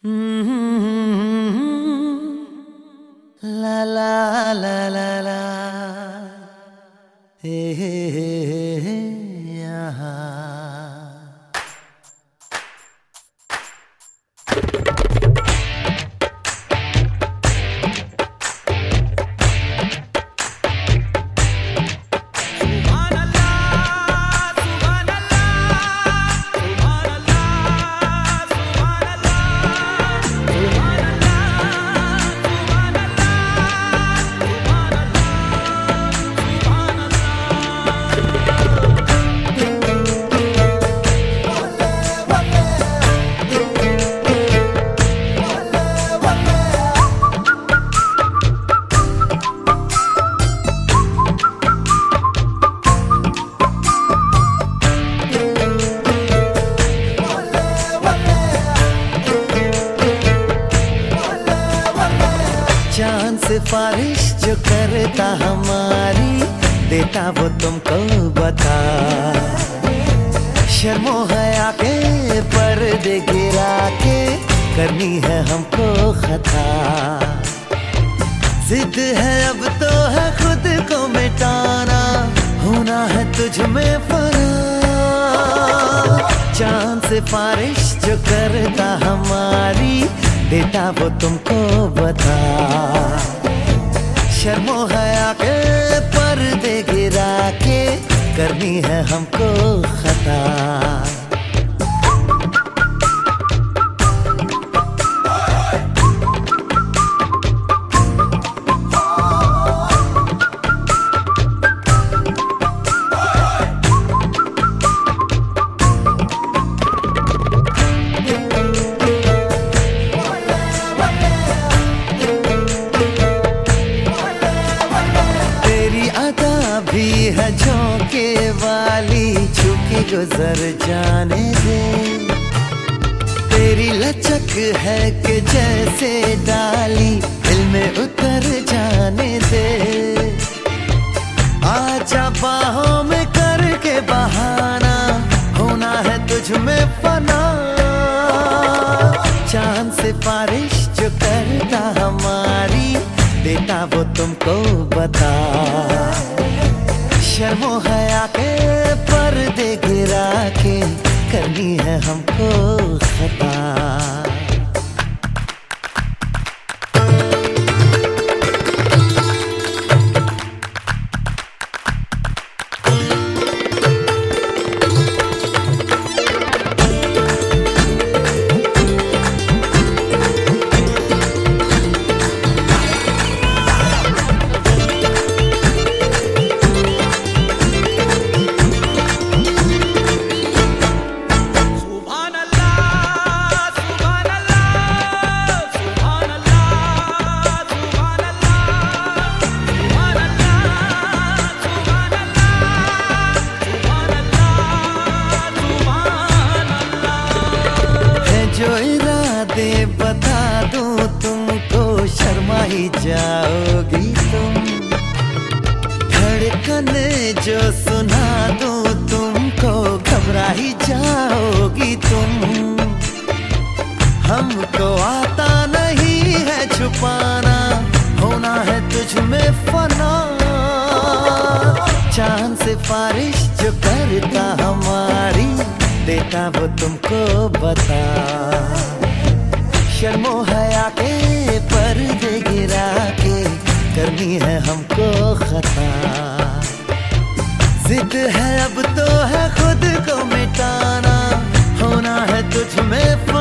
ला ला ला ला ला हे यहाँ चांद सिफारिश जो करता हमारी देता वो तुमको बता। शर्मो हया के पर्दे गिरा के करनी है हमको खता। जिद है अब तो है खुद को मिटाना, होना है तुझ में फना। चांद सिफारिश जो करता हमारी देता वो तुमको बता। शर्मो हया के पर्दे गिरा के करनी है हमको खता। भी है झोंके वाली, छुके गुजर जाने दे। तेरी लचक है कि जैसे डाली दिल में उतर जाने दे। आजा बाहों में करके बहाना, होना है तुझ में फना। चांद सिफारिश जो करता हमारी देता वो तुमको बता। शर्मो हया के पर्दे गिरा के करनी है हमको खता। जो इरादे बता दूं तुमको शर्मा ही जाओगी तुम। धड़कन जो सुना दूं तुमको घबरा ही जाओगी तुम। हमको आता नहीं है छुपाना, होना है तुझ में फना। चांद सिफारिश जो करता हमारी देता वो तुमको बता। शर्मो हया के पर्दे गिरा के करनी है हमको खता। जिद है अब तो है खुद को मिटाना, होना है तुझ में